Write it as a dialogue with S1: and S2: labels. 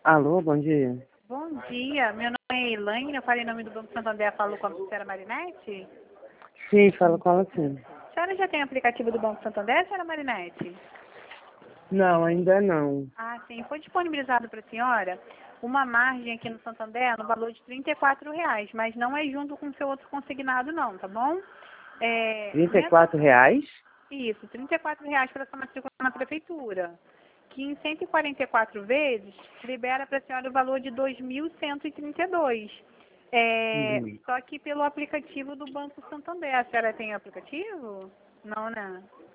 S1: Alô, bom dia.
S2: Bom dia, meu nome é Elaine, eu falei em nome do Banco Santander, falo com a senhora Marinete.
S1: Sim, falo com ela sim.
S2: A senhora já tem o aplicativo do Banco Santander, senhora Marinete?
S1: Não, ainda não.
S2: Ah, sim, foi disponibilizado para a senhora uma margem aqui no Santander no valor de R$ 34, mas não é junto com o seu outro consignado não, tá bom?
S1: R$ 34?
S2: Isso, R$ 34 para essa matrícula na prefeitura, que em 144 vezes libera para a senhora o valor de 2.132.
S1: Uhum.
S2: Só que pelo aplicativo do Banco Santander. A senhora tem aplicativo? Não, né?